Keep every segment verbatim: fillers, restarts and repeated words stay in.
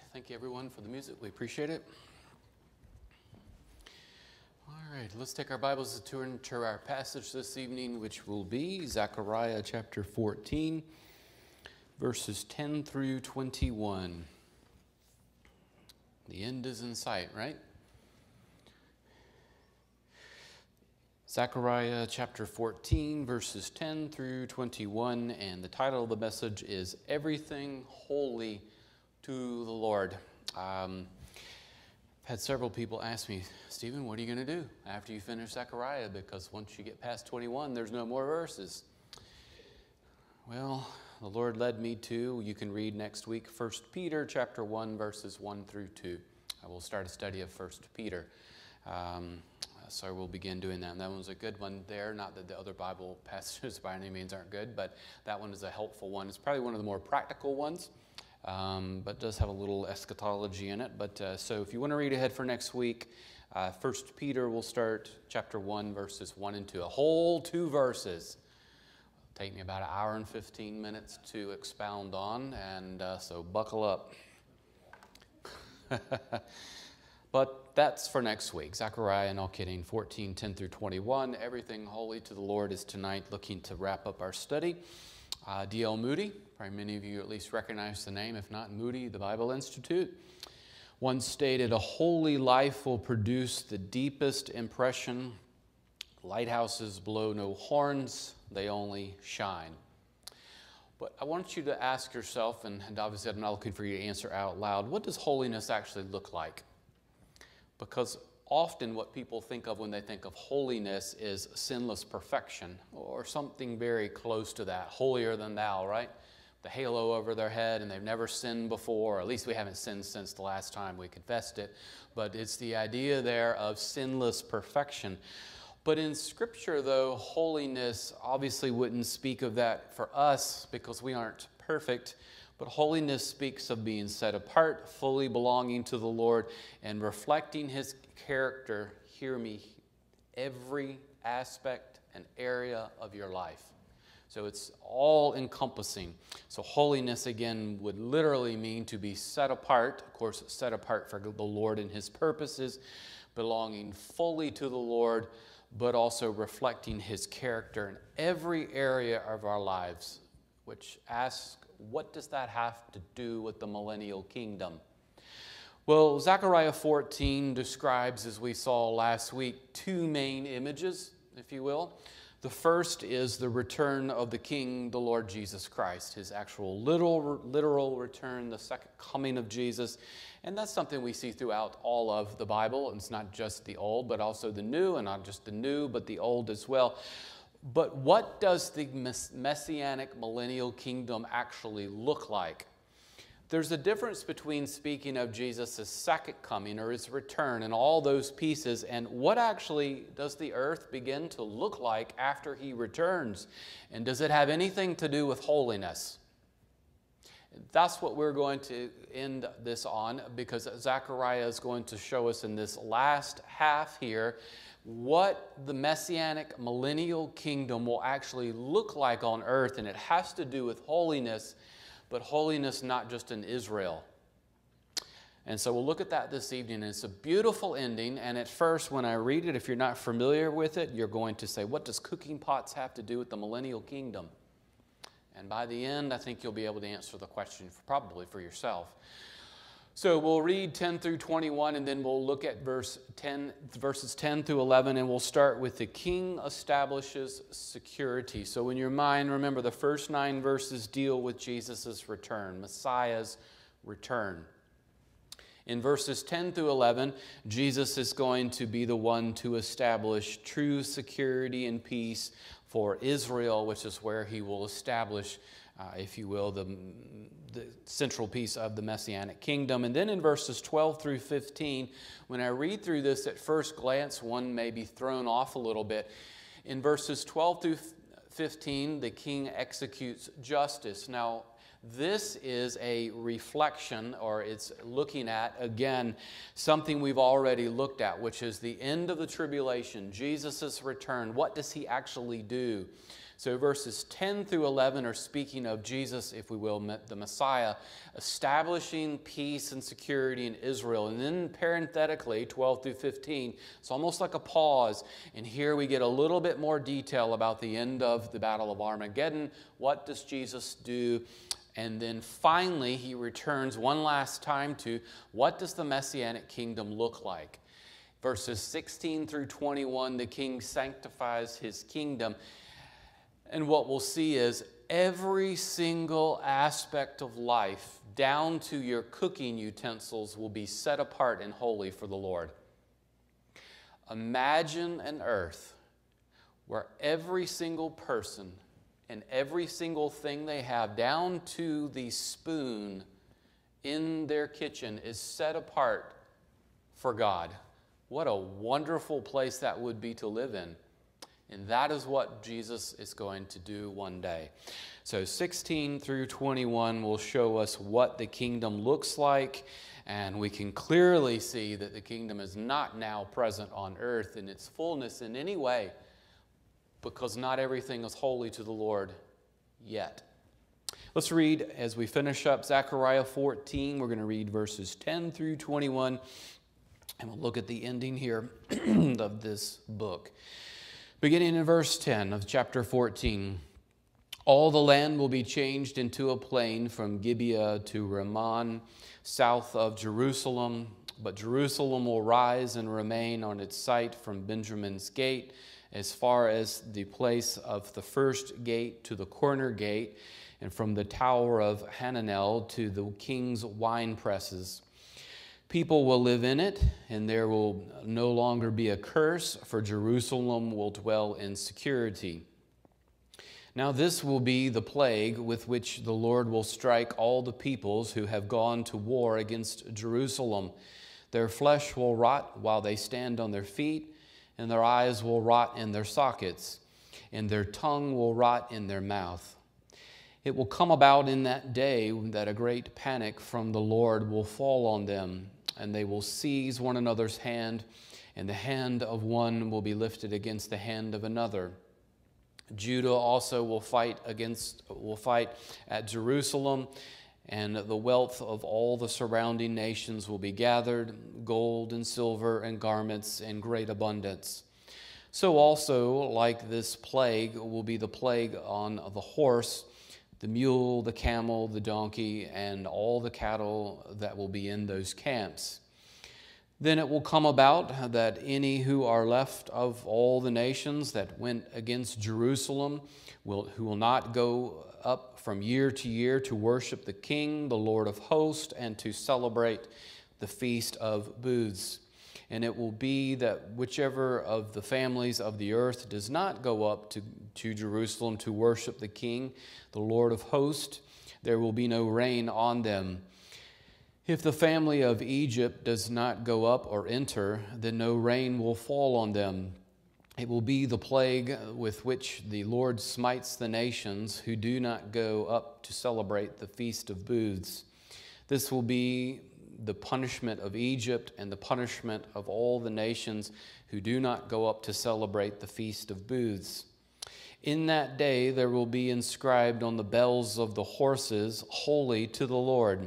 Thank you, everyone, for the music. We appreciate it. All right, let's take our Bibles and turn to our passage this evening, which will be Zechariah chapter fourteen, verses ten through twenty-one. The end is in sight, right? Zechariah chapter fourteen, verses ten through twenty-one, and the title of the message is Everything Holy to the Lord. Um, I've had several people ask me, Stephen, what are you going to do after you finish Zechariah? Because once you get past twenty-one, there's no more verses. Well, the Lord led me to, you can read next week, First Peter chapter one, verses one through two. I will start a study of First Peter. Um, so we'll begin doing that. And that one's a good one there. Not that the other Bible passages by any means aren't good, but that one is a helpful one. It's probably one of the more practical ones. Um, but does have a little eschatology in it. But uh, so if you want to read ahead for next week, uh, First Peter will start chapter one, verses one and two. A whole two verses. It'll take me about an hour and fifteen minutes to expound on, and uh, so buckle up. But that's for next week. Zechariah, no kidding, fourteen, ten through twenty-one. Everything holy to the Lord is tonight, looking to wrap up our study. Uh, D L Moody, probably many of you at least recognize the name, if not Moody, the Bible Institute, once stated, a holy life will produce the deepest impression. Lighthouses blow no horns, they only shine. But I want you to ask yourself, and, and obviously I'm not looking for you to answer out loud, what does holiness actually look like? Because often what people think of when they think of holiness is sinless perfection or something very close to that, holier than thou, right? The halo over their head and they've never sinned before, or at least we haven't sinned since the last time we confessed it. But it's the idea there of sinless perfection. But in Scripture, though, holiness obviously wouldn't speak of that for us because we aren't perfect. But holiness speaks of being set apart, fully belonging to the Lord, and reflecting His character, hear me, every aspect and area of your life. So it's all encompassing. So holiness, again, would literally mean to be set apart, of course, set apart for the Lord and His purposes, belonging fully to the Lord, but also reflecting His character in every area of our lives, which asks, what does that have to do with the millennial kingdom? Well, Zechariah fourteen describes, as we saw last week, two main images, if you will. The first is the return of the King, the Lord Jesus Christ, His actual literal, literal return, the second coming of Jesus. And that's something we see throughout all of the Bible. It's not just the Old, but also the New, and not just the New, but the Old as well. But what does the Messianic millennial kingdom actually look like? There's a difference between speaking of Jesus' second coming or His return and all those pieces, and what actually does the earth begin to look like after He returns? And does it have anything to do with holiness? That's what we're going to end this on, because Zechariah is going to show us in this last half here what the Messianic millennial kingdom will actually look like on earth, and it has to do with holiness, but holiness not just in Israel. And so we'll look at that this evening, and it's a beautiful ending, and at first when I read it, if you're not familiar with it, you're going to say, what does cooking pots have to do with the millennial kingdom? And by the end, I think you'll be able to answer the question for, probably for yourself. So we'll read ten through twenty-one, and then we'll look at verse ten, verses ten through eleven, and we'll start with the king establishes security. So in your mind, remember the first nine verses deal with Jesus' return, Messiah's return. In verses ten through eleven, Jesus is going to be the one to establish true security and peace for Israel, which is where He will establish, uh, if you will, the, the central piece of the Messianic kingdom. And then in verses twelve through fifteen, when I read through this at first glance, one may be thrown off a little bit. In verses twelve through fifteen, the king executes justice. Now, this is a reflection, or it's looking at, again, something we've already looked at, which is the end of the tribulation, Jesus' return. What does He actually do? So verses ten through eleven are speaking of Jesus, if we will, the Messiah, establishing peace and security in Israel. And then parenthetically, twelve through fifteen, it's almost like a pause. And here we get a little bit more detail about the end of the Battle of Armageddon. What does Jesus do? And then finally, he returns one last time to what does the Messianic kingdom look like? Verses sixteen through twenty-one, the king sanctifies his kingdom. And what we'll see is every single aspect of life, down to your cooking utensils, will be set apart and holy for the Lord. Imagine an earth where every single person and every single thing they have, down to the spoon in their kitchen, is set apart for God. What a wonderful place that would be to live in. And that is what Jesus is going to do one day. So sixteen through twenty-one will show us what the kingdom looks like, and we can clearly see that the kingdom is not now present on earth in its fullness in any way, because not everything is holy to the Lord yet. Let's read as we finish up Zechariah fourteen. We're going to read verses ten through twenty-one, and we'll look at the ending here of this book. Beginning in verse ten of chapter fourteen, all the land will be changed into a plain from Gibeah to Rimmon, south of Jerusalem, but Jerusalem will rise and remain on its site from Benjamin's gate, as far as the place of the first gate to the corner gate, and from the tower of Hananel to the king's wine presses. People will live in it, and there will no longer be a curse, for Jerusalem will dwell in security. Now this will be the plague with which the Lord will strike all the peoples who have gone to war against Jerusalem. Their flesh will rot while they stand on their feet, and their eyes will rot in their sockets, and their tongue will rot in their mouth. It will come about in that day that a great panic from the Lord will fall on them, and they will seize one another's hand, and the hand of one will be lifted against the hand of another. Judah also will fight against will fight at Jerusalem, and the wealth of all the surrounding nations will be gathered, gold and silver and garments in great abundance. So also, like this plague, will be the plague on the horse, the mule, the camel, the donkey, and all the cattle that will be in those camps. Then it will come about that any who are left of all the nations that went against Jerusalem, will, who will not go up from year to year to worship the King, the Lord of hosts, and to celebrate the Feast of Booths. And it will be that whichever of the families of the earth does not go up to, to Jerusalem to worship the King, the Lord of hosts, there will be no rain on them. If the family of Egypt does not go up or enter, then no rain will fall on them. It will be the plague with which the Lord smites the nations who do not go up to celebrate the Feast of Booths. This will be the punishment of Egypt and the punishment of all the nations who do not go up to celebrate the Feast of Booths. In that day there will be inscribed on the bells of the horses, Holy to the Lord.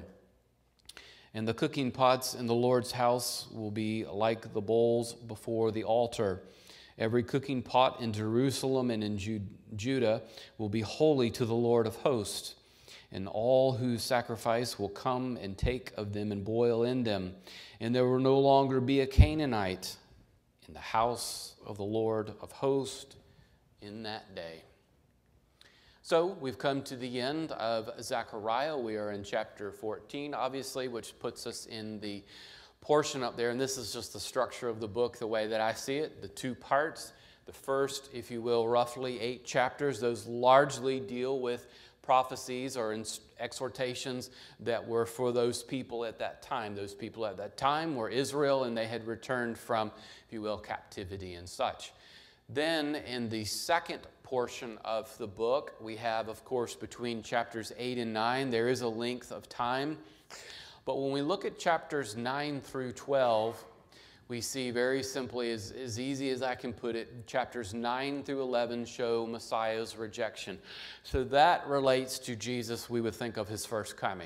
And the cooking pots in the Lord's house will be like the bowls before the altar. Every cooking pot in Jerusalem and in Judah will be holy to the Lord of hosts. And all who sacrifice will come and take of them and boil in them. And there will no longer be a Canaanite in the house of the Lord of hosts in that day. So we've come to the end of Zechariah. We are in chapter fourteen, obviously, which puts us in the portion up there. And this is just the structure of the book, the way that I see it, the two parts. The first, if you will, roughly eight chapters, those largely deal with prophecies or exhortations that were for those people at that time. Those people at that time were Israel, and they had returned from, if you will, captivity and such. Then in the second portion of the book, we have, of course, between chapters eight and nine, there is a length of time. But when we look at chapters nine through twelve, we see very simply, as, as easy as I can put it, chapters nine through eleven show Messiah's rejection. So that relates to Jesus, we would think of his first coming.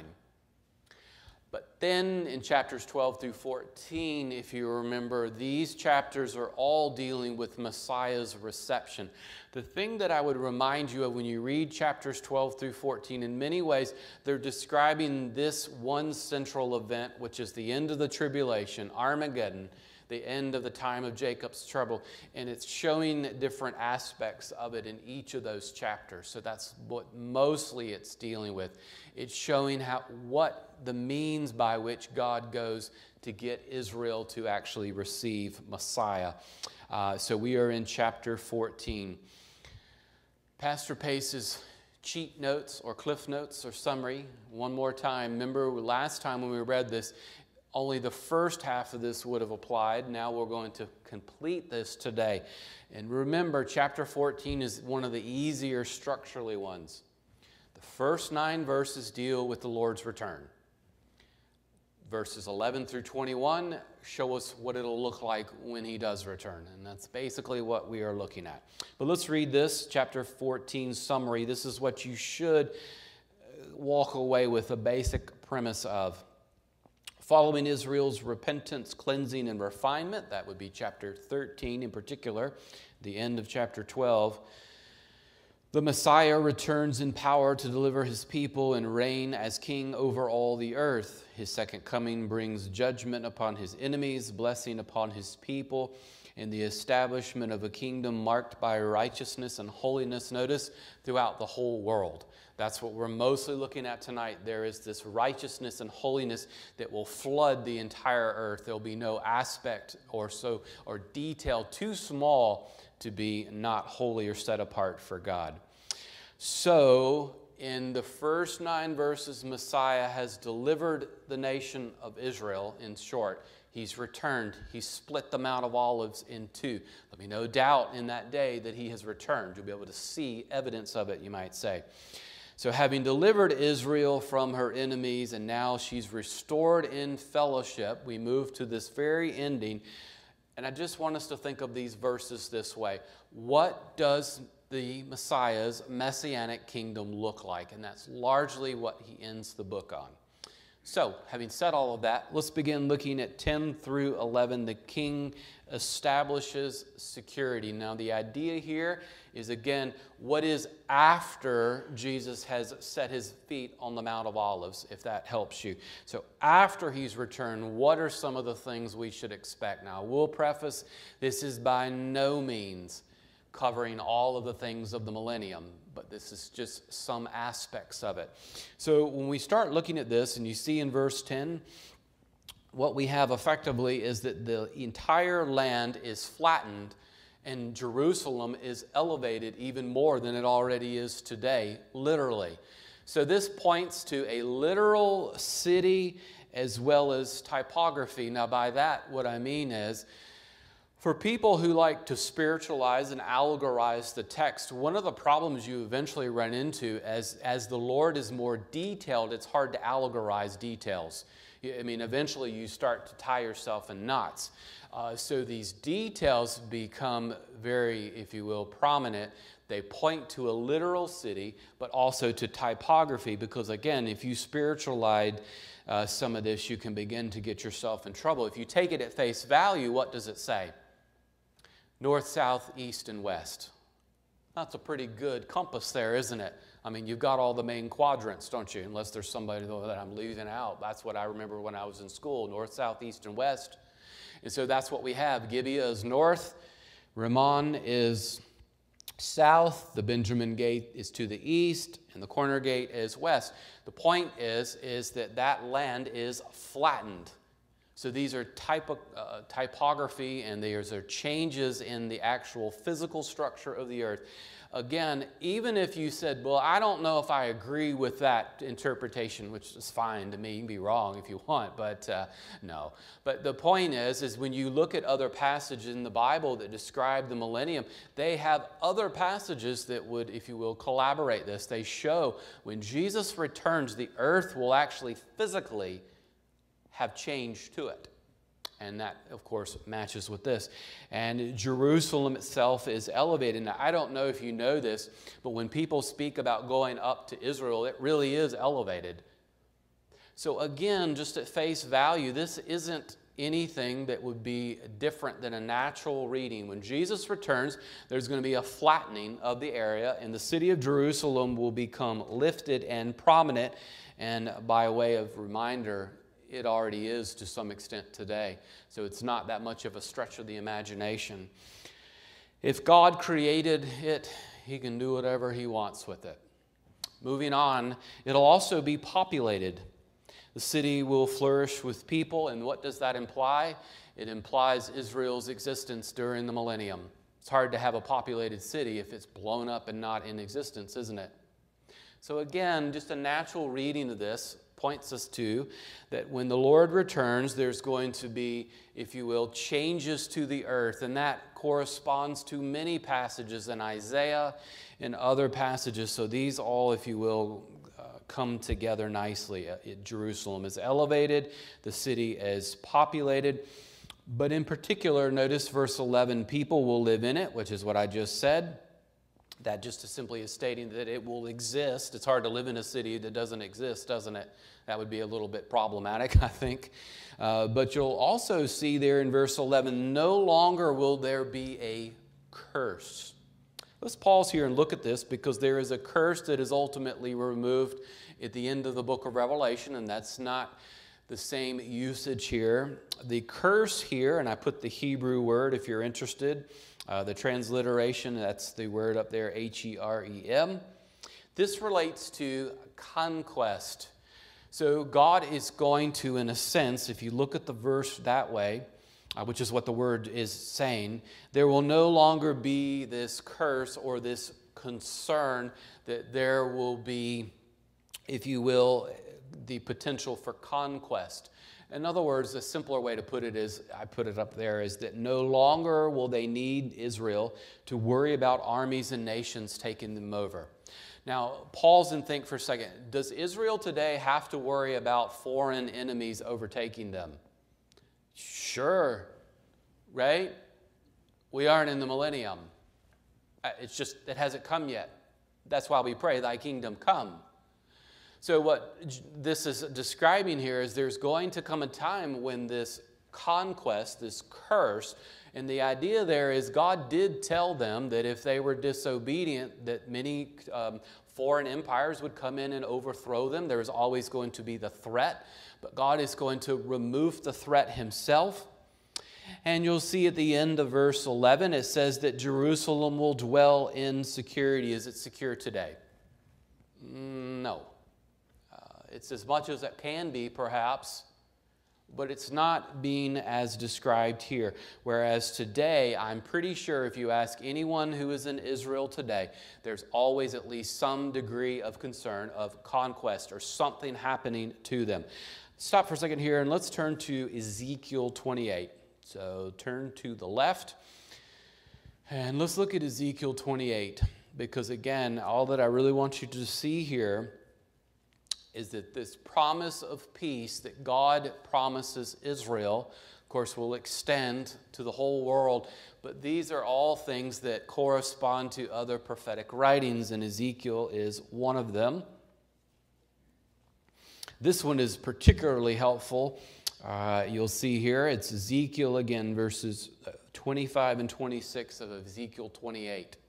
But then in chapters twelve through fourteen, if you remember, these chapters are all dealing with Messiah's reception. The thing that I would remind you of when you read chapters twelve through fourteen, in many ways, they're describing this one central event, which is the end of the tribulation, Armageddon, the end of the time of Jacob's trouble, and it's showing different aspects of it in each of those chapters. So that's what mostly it's dealing with. It's showing how what the means by which God goes to get Israel to actually receive Messiah. Uh, so we are in chapter fourteen. Pastor Pace's cheat notes or cliff notes or summary, one more time. Remember last time when we read this, only the first half of this would have applied. Now we're going to complete this today. And remember, chapter fourteen is one of the easier structurally ones. The first nine verses deal with the Lord's return. Verses eleven through twenty-one show us what it'll look like when he does return. And that's basically what we are looking at. But let's read this, chapter fourteen summary. This is what you should walk away with a basic premise of. Following Israel's repentance, cleansing, and refinement, that would be chapter thirteen in particular, the end of chapter twelve. The Messiah returns in power to deliver his people and reign as king over all the earth. His second coming brings judgment upon his enemies, blessing upon his people, and the establishment of a kingdom marked by righteousness and holiness, notice, throughout the whole world. That's what we're mostly looking at tonight. There is this righteousness and holiness that will flood the entire earth. There'll be no aspect or so or detail too small to be not holy or set apart for God. So, in the first nine verses, Messiah has delivered the nation of Israel, in short. He's returned. He's split the Mount of Olives in two. There'll be no doubt in that day that he has returned. You'll be able to see evidence of it, you might say. So having delivered Israel from her enemies, and now she's restored in fellowship, we move to this very ending. And I just want us to think of these verses this way. What does the Messiah's messianic kingdom look like? And that's largely what he ends the book on. So, having said all of that, let's begin looking at ten through eleven. The king establishes security. Now, the idea here is, again, what is after Jesus has set his feet on the Mount of Olives, if that helps you. So, after he's returned, what are some of the things we should expect? Now, we'll preface, this is by no means covering all of the things of the millennium, but this is just some aspects of it. So when we start looking at this, and you see in verse ten, what we have effectively is that the entire land is flattened and Jerusalem is elevated even more than it already is today, literally. So this points to a literal city as well as typography. Now by that, what I mean is, for people who like to spiritualize and allegorize the text, one of the problems you eventually run into as, as the Lord is more detailed, it's hard to allegorize details. I mean, eventually you start to tie yourself in knots. Uh, so these details become very, if you will, prominent. They point to a literal city, but also to typography, because again, if you spiritualize uh, some of this, you can begin to get yourself in trouble. If you take it at face value, what does it say? North, south, east, and west. That's a pretty good compass there, isn't it? I mean, you've got all the main quadrants, don't you? Unless there's somebody that I'm leaving out. That's what I remember when I was in school, north, south, east, and west. And so that's what we have. Gibeah is north. Rimmon is south. The Benjamin gate is to the east, and the corner gate is west. The point is, is that that land is flattened. So these are typo, uh, typography, and these are changes in the actual physical structure of the earth. Again, even if you said, well, I don't know if I agree with that interpretation, which is fine to me, you can be wrong if you want, but uh, no. But the point is, is when you look at other passages in the Bible that describe the millennium, they have other passages that would, if you will, collaborate this. They show when Jesus returns, the earth will actually physically have changed to it. And that, of course, matches with this. And Jerusalem itself is elevated. Now, I don't know if you know this, but when people speak about going up to Israel, it really is elevated. So again, just at face value, this isn't anything that would be different than a natural reading. When Jesus returns, there's going to be a flattening of the area, and the city of Jerusalem will become lifted and prominent. And by way of reminder, it already is to some extent today. So it's not that much of a stretch of the imagination. If God created it, He can do whatever He wants with it. Moving on, it'll also be populated. The city will flourish with people, and what does that imply? It implies Israel's existence during the millennium. It's hard to have a populated city if it's blown up and not in existence, isn't it? So again, just a natural reading of this points us to that when the Lord returns, there's going to be, if you will, changes to the earth, and that corresponds to many passages in Isaiah and other passages. So these all, if you will, come together nicely. Jerusalem is elevated, the city is populated, but in particular, notice verse eleven, people will live in it, which is what I just said. That just simply is stating that it will exist. It's hard to live in a city that doesn't exist, doesn't it? That would be a little bit problematic, I think. Uh, but you'll also see there in verse eleven, no longer will there be a curse. Let's pause here and look at this, because there is a curse that is ultimately removed at the end of the book of Revelation, and that's not the same usage here. The curse here, and I put the Hebrew word if you're interested, uh, the transliteration, that's the word up there, H E R E M. This relates to conquest. So God is going to, in a sense, if you look at the verse that way, Uh, which is what the word is saying, there will no longer be this curse or this concern that there will be, if you will, the potential for conquest. In other words, a simpler way to put it is, I put it up there, is that no longer will they need Israel to worry about armies and nations taking them over. Now, pause and think for a second. Does Israel today have to worry about foreign enemies overtaking them? Sure, right? We aren't in the millennium. It's just, it hasn't come yet. That's why we pray, thy kingdom come. So what this is describing here is there's going to come a time when this conquest, this curse, and the idea there is God did tell them that if they were disobedient, that many um, foreign empires would come in and overthrow them. There is always going to be the threat. But God is going to remove the threat Himself. And you'll see at the end of verse eleven, it says that Jerusalem will dwell in security. Is it secure today? No. Uh, it's as much as it can be, perhaps, but it's not being as described here. Whereas today, I'm pretty sure if you ask anyone who is in Israel today, there's always at least some degree of concern of conquest or something happening to them. Stop for a second here and let's turn to Ezekiel twenty-eight. So turn to the left and let's look at Ezekiel twenty-eight, because again, all that I really want you to see here is that this promise of peace that God promises Israel, of course, will extend to the whole world, but these are all things that correspond to other prophetic writings, and Ezekiel is one of them. This one is particularly helpful. Uh, you'll see here, it's Ezekiel again, verses twenty-five and twenty-six of Ezekiel twenty-eight.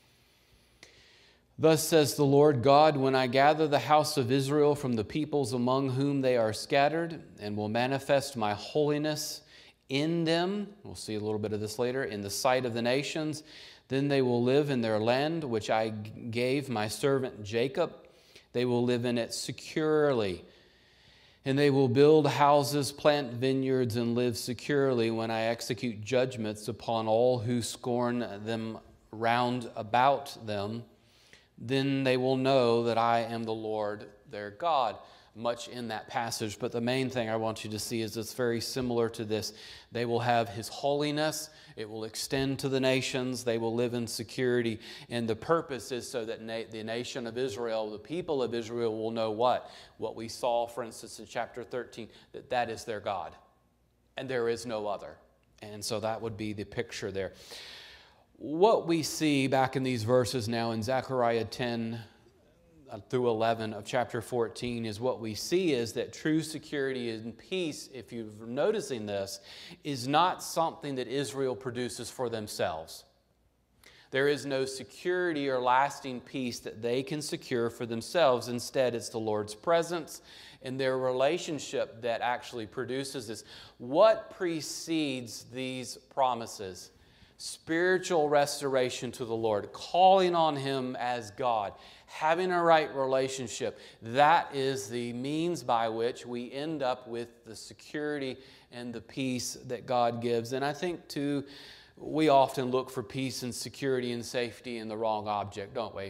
Thus says the Lord God, when I gather the house of Israel from the peoples among whom they are scattered, and will manifest my holiness in them, we'll see a little bit of this later, in the sight of the nations, then they will live in their land, which I gave my servant Jacob. They will live in it securely. And they will build houses, plant vineyards, and live securely when I execute judgments upon all who scorn them round about them. Then they will know that I am the Lord their God. Much in that passage, but the main thing I want you to see is it's very similar to this. They will have His holiness. It will extend to the nations. They will live in security. And the purpose is so that na- the nation of Israel, the people of Israel, will know what? What we saw, for instance, in chapter thirteen, that that is their God. and there is no other. And so that would be the picture there. What we see back in these verses now in Zechariah ten through eleven of chapter fourteen is what we see is that true security and peace, if you're noticing this, is not something that Israel produces for themselves. There is no security or lasting peace that they can secure for themselves. Instead, it's the Lord's presence and their relationship that actually produces this. What precedes these promises? Spiritual restoration to the Lord, calling on Him as God, having a right relationship. That is the means by which we end up with the security and the peace that God gives. And I think, too, we often look for peace and security and safety in the wrong object, don't we?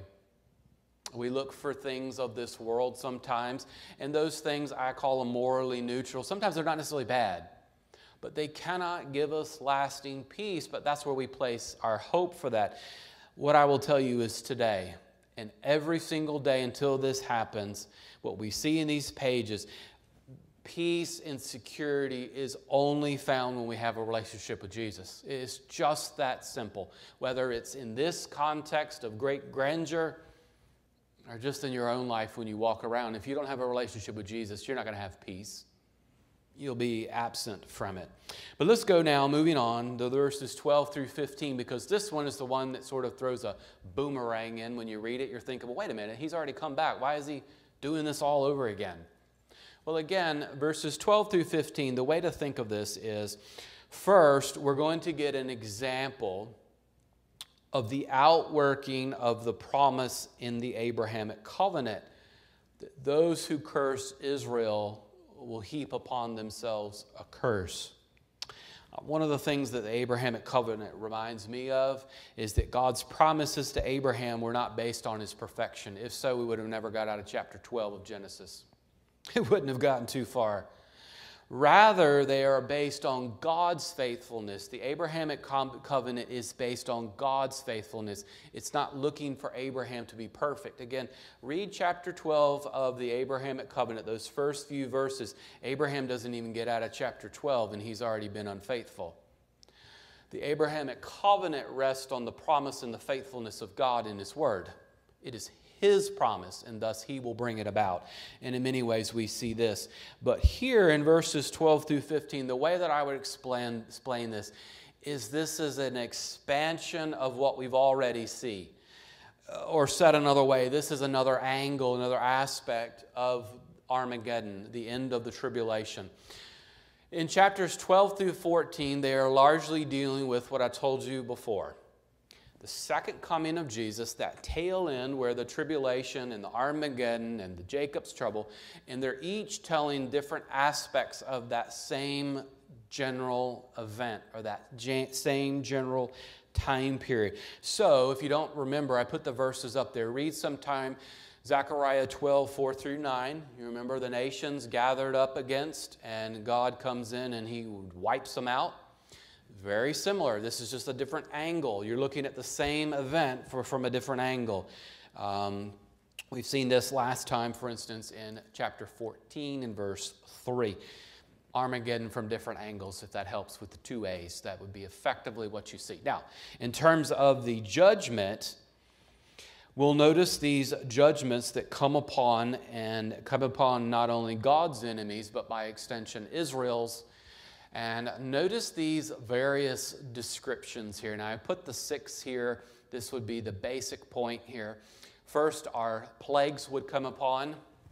We look for things of this world sometimes, and those things I call them morally neutral. Sometimes they're not necessarily bad, but they cannot give us lasting peace, but that's where we place our hope for that. What I will tell you is today, and every single day until this happens, what we see in these pages, peace and security is only found when we have a relationship with Jesus. It's just that simple. Whether it's in this context of great grandeur or just in your own life when you walk around, if you don't have a relationship with Jesus, you're not going to have peace. You'll be absent from it. But let's go now, moving on, to verses twelve through fifteen, because this one is the one that sort of throws a boomerang in. When you read it, you're thinking, well, wait a minute, he's already come back. Why is he doing this all over again? Well, again, verses twelve through fifteen, the way to think of this is, first, we're going to get an example of the outworking of the promise in the Abrahamic covenant. Those who curse Israel will heap upon themselves a curse. One of the things that the Abrahamic covenant reminds me of is that God's promises to Abraham were not based on his perfection. If so, we would have never got out of chapter twelve of Genesis. It wouldn't have gotten too far. Rather, they are based on God's faithfulness. The Abrahamic covenant is based on God's faithfulness. It's not looking for Abraham to be perfect. Again, read chapter twelve of the Abrahamic covenant, those first few verses. Abraham doesn't even get out of chapter twelve, and he's already been unfaithful. The Abrahamic covenant rests on the promise and the faithfulness of God in His Word. It is His promise, and thus He will bring it about. And in many ways we see this. But here in verses twelve through fifteen, the way that I would explain, explain this is this is an expansion of what we've already seen. Or said another way, this is another angle, another aspect of Armageddon, the end of the tribulation. In chapters twelve through fourteen, they are largely dealing with what I told you before. The second coming of Jesus, that tail end where the tribulation and the Armageddon and the Jacob's trouble, and they're each telling different aspects of that same general event or that same general time period. So if you don't remember, I put the verses up there. Read sometime Zechariah twelve, four through nine. You remember the nations gathered up against, and God comes in and He wipes them out. Very similar. This is just a different angle. You're looking at the same event for, from a different angle. Um, we've seen this last time, for instance, in chapter fourteen and verse three. Armageddon from different angles, if that helps with the two A's. That would be effectively what you see. Now, in terms of the judgment, we'll notice these judgments that come upon and come upon not only God's enemies, but by extension Israel's. And notice these various descriptions here. Now, I put the six here. This would be the basic point here. First, our plagues would come upon.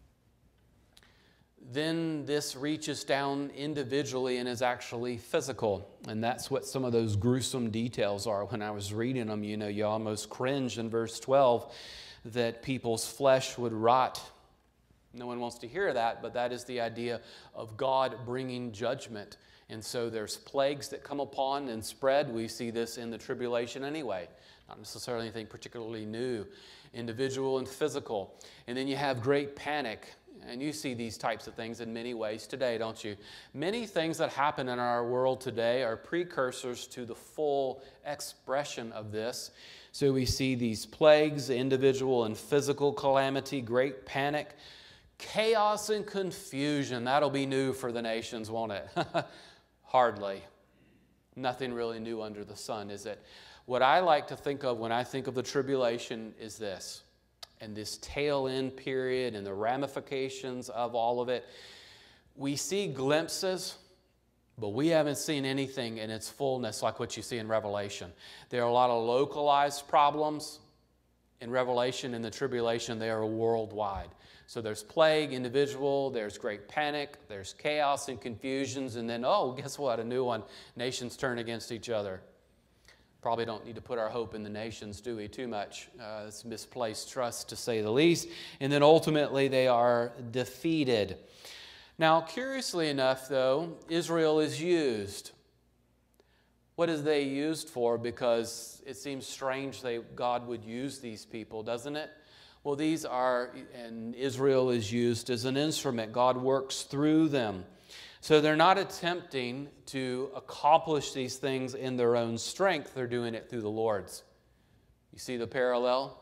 Then this reaches down individually and is actually physical. And that's what some of those gruesome details are. When I was reading them, you know, you almost cringed in verse twelve that people's flesh would rot. No one wants to hear that, but that is the idea of God bringing judgment. And so there's plagues that come upon and spread. We see this in the tribulation anyway. Not necessarily anything particularly new. Individual and physical. And then you have great panic. And you see these types of things in many ways today, don't you? Many things that happen in our world today are precursors to the full expression of this. So we see these plagues, individual and physical calamity, great panic, chaos and confusion. That'll be new for the nations, won't it? Hardly. Nothing really new under the sun, is it? What I like to think of when I think of the tribulation is this, and this tail end period and the ramifications of all of it. We see glimpses, but we haven't seen anything in its fullness like what you see in Revelation. There are a lot of localized problems in Revelation. In the tribulation, they are worldwide. So there's plague, individual, there's great panic, there's chaos and confusions, and then, oh, guess what? A new one. Nations turn against each other. Probably don't need to put our hope in the nations, do we, too much? Uh, it's misplaced trust, to say the least. And then ultimately, they are defeated. Now, curiously enough, though, Israel is used. What is they used for? Because it seems strange that God would use these people, doesn't it? Well, these are, and Israel is used as an instrument. God works through them. So they're not attempting to accomplish these things in their own strength. They're doing it through the Lord's. You see the parallel?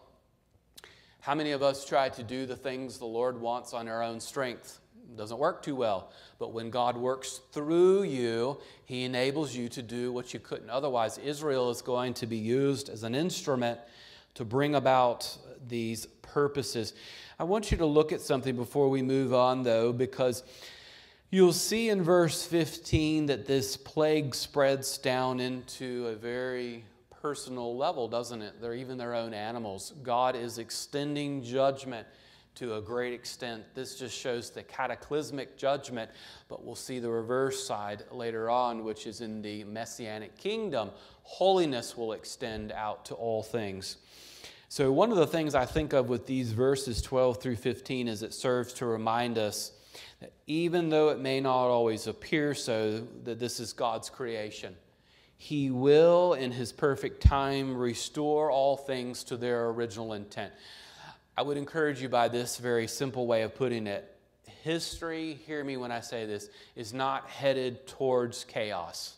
How many of us try to do the things the Lord wants on our own strength? It doesn't work too well. But when God works through you, He enables you to do what you couldn't otherwise. Israel is going to be used as an instrument to bring about these purposes. I want you to look at something before we move on, though, because you'll see in verse fifteen that this plague spreads down into a very personal level, doesn't it? They're even their own animals. God is extending judgment to a great extent. This just shows the cataclysmic judgment, but we'll see the reverse side later on, which is in the Messianic kingdom. Holiness will extend out to all things. So one of the things I think of with these verses twelve through fifteen is it serves to remind us that even though it may not always appear so, that this is God's creation, He will, in His perfect time, restore all things to their original intent. I would encourage you by this very simple way of putting it. History, hear me when I say this, is not headed towards chaos.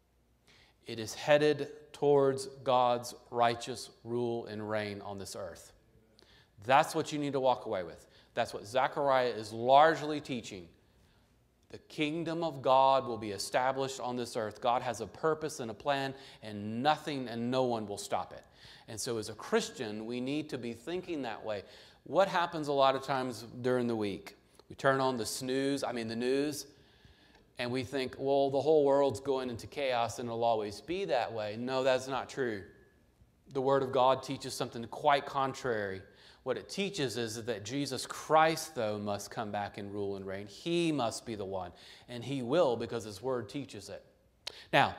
It is headed towards God's righteous rule and reign on this earth. That's what you need to walk away with. That's what Zechariah is largely teaching. The kingdom of God will be established on this earth. God has a purpose and a plan, and nothing and no one will stop it. And so as a Christian, we need to be thinking that way. What happens a lot of times during the week? We turn on the snooze, I mean the news, and we think, well, the whole world's going into chaos and it'll always be that way. No, that's not true. The Word of God teaches something quite contrary. What it teaches is that Jesus Christ, though, must come back and rule and reign. He must be the one, and He will because His Word teaches it. Now,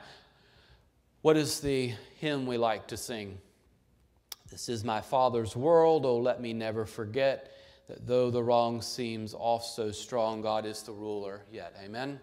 what is the hymn we like to sing? This is my Father's world, oh, let me never forget that though the wrong seems oft so strong, God is the ruler yet. Amen?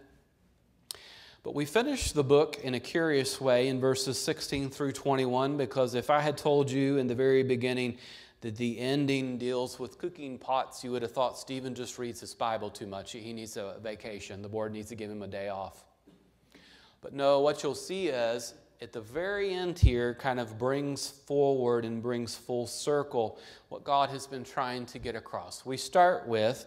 But we finish the book in a curious way in verses sixteen through twenty-one, because if I had told you in the very beginning that the ending deals with cooking pots, you would have thought Stephen just reads his Bible too much. He needs a vacation. The Lord needs to give him a day off. But no, what you'll see is, at the very end here, kind of brings forward and brings full circle what God has been trying to get across. We start with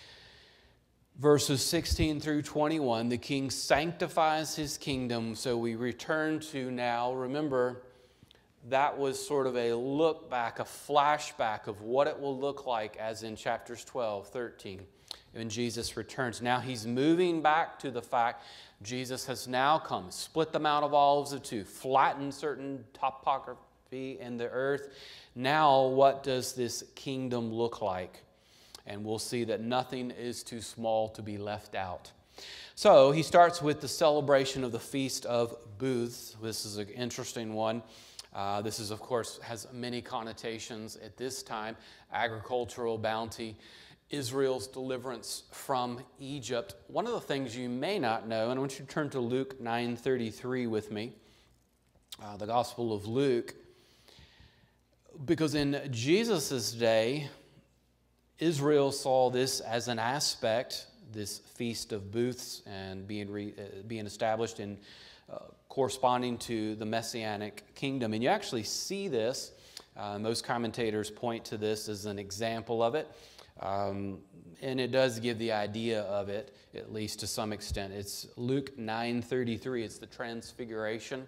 verses sixteen through twenty-one. The king sanctifies his kingdom. So we return to now, remember, that was sort of a look back, a flashback of what it will look like as in chapters twelve, thirteen, when Jesus returns. Now he's moving back to the fact Jesus has now come, split the Mount of Olives in two, flattened certain topography in the earth. Now what does this kingdom look like? And we'll see that nothing is too small to be left out. So he starts with the celebration of the Feast of Booths. This is an interesting one. Uh, this is, of course, has many connotations at this time. Agricultural bounty, Israel's deliverance from Egypt. One of the things you may not know, and I want you to turn to Luke nine thirty-three with me, uh, the Gospel of Luke, because in Jesus' day, Israel saw this as an aspect, this Feast of Booths, and being, re, uh, being established in uh, corresponding to the Messianic kingdom. And you actually see this. Uh, most commentators point to this as an example of it. Um, and it does give the idea of it, at least to some extent. It's Luke nine thirty-three. It's the transfiguration.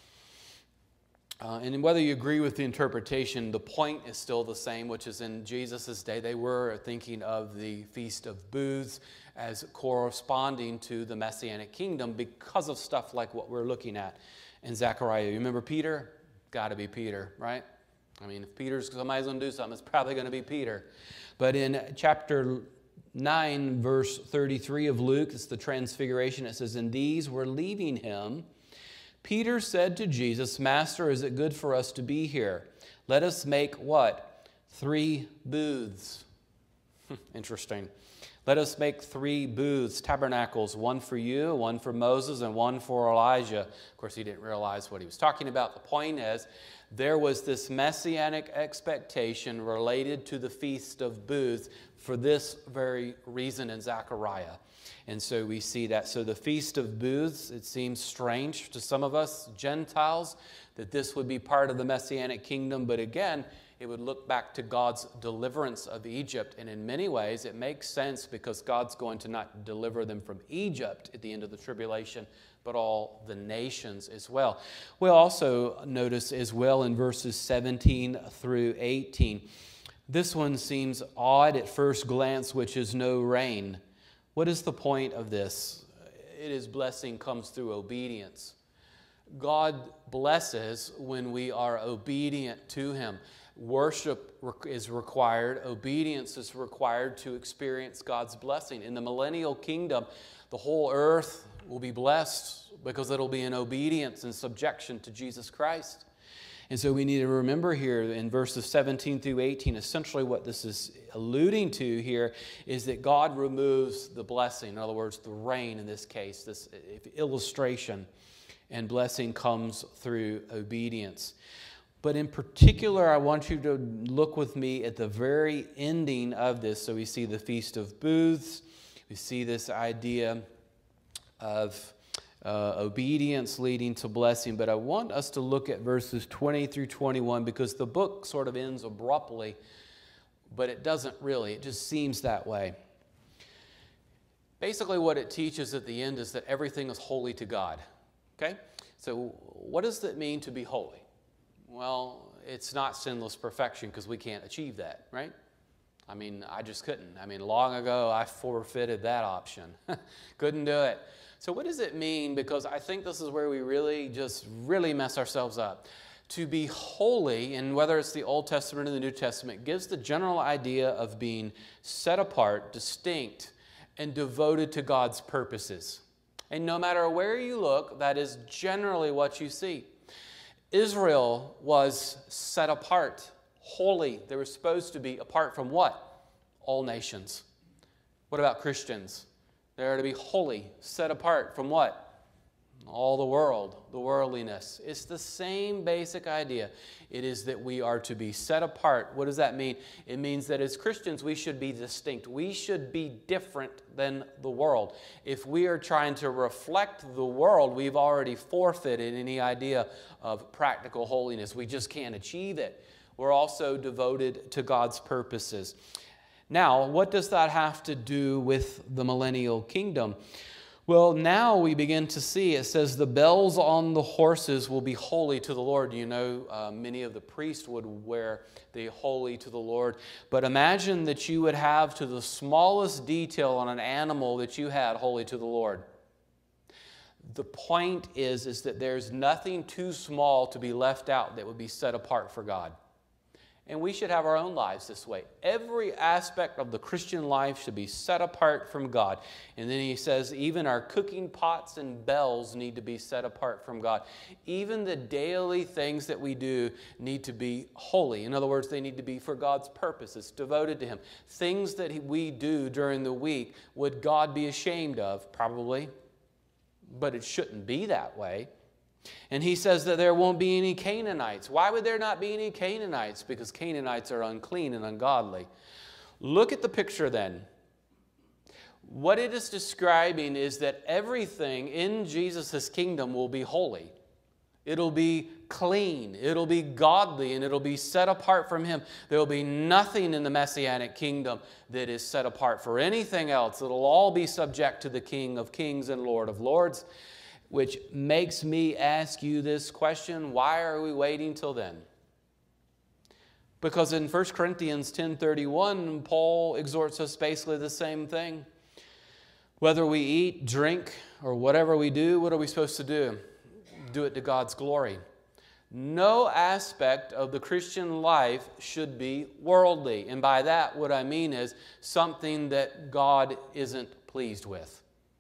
Uh, and whether you agree with the interpretation, the point is still the same, which is in Jesus' day, they were thinking of the Feast of Booths as corresponding to the Messianic kingdom because of stuff like what we're looking at in Zechariah. You remember Peter? Got to be Peter, right? I mean, if Peter's somebody's going to do something, it's probably going to be Peter. But in chapter nine, verse thirty-three of Luke, it's the transfiguration. It says, "And these were leaving him. Peter said to Jesus, 'Master, is it good for us to be here? Let us make' what? 'Three booths.'" Interesting. "Let us make three booths, tabernacles, one for you, one for Moses, and one for Elijah." Of course, he didn't realize what he was talking about. The point is, there was this messianic expectation related to the Feast of Booths for this very reason in Zechariah. And so we see that. So the Feast of Booths, it seems strange to some of us Gentiles that this would be part of the Messianic kingdom. But again, it would look back to God's deliverance of Egypt. And in many ways, it makes sense because God's going to not deliver them from Egypt at the end of the tribulation, but all the nations as well. We'll also notice as well in verses seventeen through eighteen. This one seems odd at first glance, which is no rain. What is the point of this? It is blessing comes through obedience. God blesses when we are obedient to Him. Worship is required. Obedience is required to experience God's blessing. In the millennial kingdom, the whole earth will be blessed because it'll be in obedience and subjection to Jesus Christ. And so we need to remember here in verses seventeen through eighteen, essentially what this is alluding to here is that God removes the blessing. In other words, the rain in this case, this illustration, and blessing comes through obedience. But in particular, I want you to look with me at the very ending of this. So we see the Feast of Booths. We see this idea of uh, obedience leading to blessing. But I want us to look at verses twenty through twenty-one because the book sort of ends abruptly, but it doesn't really. It just seems that way. Basically, what it teaches at the end is that everything is holy to God. Okay? So what does it mean to be holy? Well, it's not sinless perfection because we can't achieve that, right? I mean, I just couldn't. I mean, long ago, I forfeited that option. Couldn't do it. So what does it mean? Because I think this is where we really just really mess ourselves up. To be holy, and whether it's the Old Testament or the New Testament, gives the general idea of being set apart, distinct, and devoted to God's purposes. And no matter where you look, that is generally what you see. Israel was set apart, holy. They were supposed to be apart from what? All nations. What about Christians? They are to be holy, set apart from what? All the world, the worldliness. It's the same basic idea. It is that we are to be set apart. What does that mean? It means that as Christians, we should be distinct. We should be different than the world. If we are trying to reflect the world, we've already forfeited any idea of practical holiness. We just can't achieve it. We're also devoted to God's purposes. Now, what does that have to do with the millennial kingdom? Well, now we begin to see, it says, the bells on the horses will be holy to the Lord. You know, uh, many of the priests would wear the holy to the Lord. But imagine that you would have to the smallest detail on an animal that you had holy to the Lord. The point is, is that there's nothing too small to be left out that would be set apart for God. And we should have our own lives this way. Every aspect of the Christian life should be set apart from God. And then he says, even our cooking pots and bells need to be set apart from God. Even the daily things that we do need to be holy. In other words, they need to be for God's purposes, devoted to Him. Things that we do during the week, would God be ashamed of? Probably. But it shouldn't be that way. And he says that there won't be any Canaanites. Why would there not be any Canaanites? Because Canaanites are unclean and ungodly. Look at the picture then. What it is describing is that everything in Jesus' kingdom will be holy. It'll be clean, it'll be godly, and it'll be set apart from Him. There will be nothing in the Messianic kingdom that is set apart for anything else. It'll all be subject to the King of Kings and Lord of Lords, which makes me ask you this question: why are we waiting till then? Because in First Corinthians ten thirty-one, Paul exhorts us basically the same thing. Whether we eat, drink, or whatever we do, what are we supposed to do? Do it to God's glory. No aspect of the Christian life should be worldly. And by that, what I mean is something that God isn't pleased with.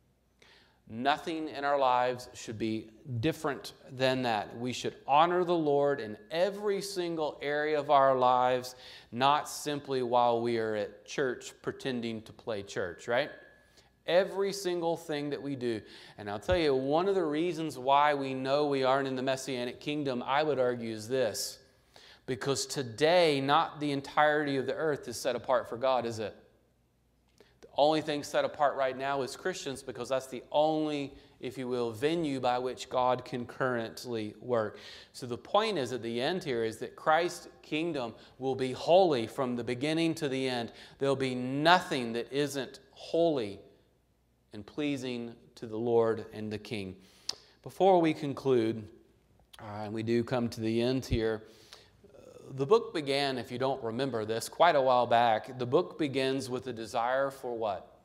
Nothing in our lives should be different than that. We should honor the Lord in every single area of our lives, not simply while we are at church pretending to play church, right? Every single thing that we do. And I'll tell you, one of the reasons why we know we aren't in the Messianic kingdom, I would argue, is this. Because today, not the entirety of the earth is set apart for God, is it? The only thing set apart right now is Christians, because that's the only, if you will, venue by which God can currently work. So the point is, at the end here, is that Christ's kingdom will be holy from the beginning to the end. There'll be nothing that isn't holy and pleasing to the Lord and the King. Before we conclude, uh, and we do come to the end here, uh, the book began, if you don't remember this, quite a while back. The book begins with a desire for what?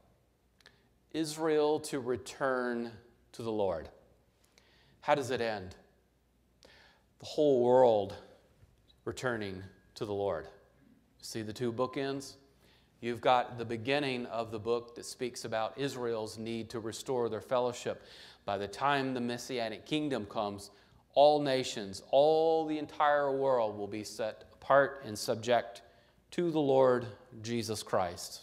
Israel to return to the Lord. How does it end? The whole world returning to the Lord. See the two bookends? You've got the beginning of the book that speaks about Israel's need to restore their fellowship. By the time the Messianic kingdom comes, all nations, all the entire world will be set apart and subject to the Lord Jesus Christ.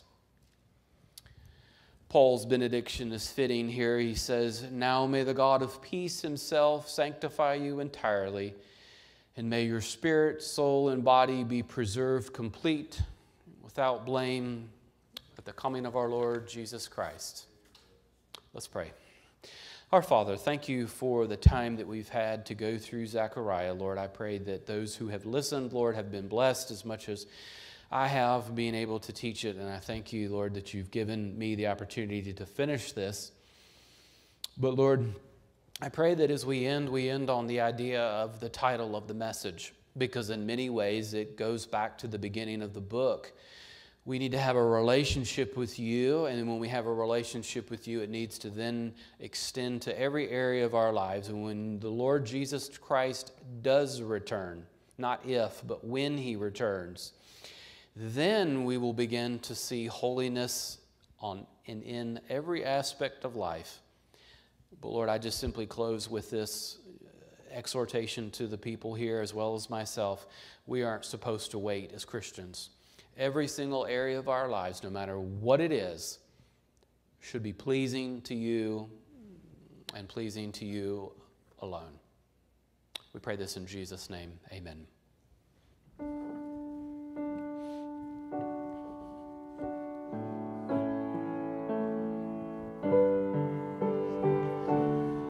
Paul's benediction is fitting here. He says, "Now may the God of peace Himself sanctify you entirely, and may your spirit, soul, and body be preserved complete, without blame, at the coming of our Lord Jesus Christ." Let's pray. Our Father, thank you for the time that we've had to go through Zechariah. Lord, I pray that those who have listened, Lord, have been blessed as much as I have being able to teach it. And I thank you, Lord, that you've given me the opportunity to finish this. But Lord, I pray that as we end, we end on the idea of the title of the message, because in many ways it goes back to the beginning of the book. We need to have a relationship with you, and when we have a relationship with you, it needs to then extend to every area of our lives. And when the Lord Jesus Christ does return, not if, but when He returns, then we will begin to see holiness on and in every aspect of life. But Lord, I just simply close with this exhortation to the people here as well as myself. We aren't supposed to wait as Christians. Every single area of our lives, no matter what it is, should be pleasing to you and pleasing to you alone. We pray this in Jesus' name. Amen.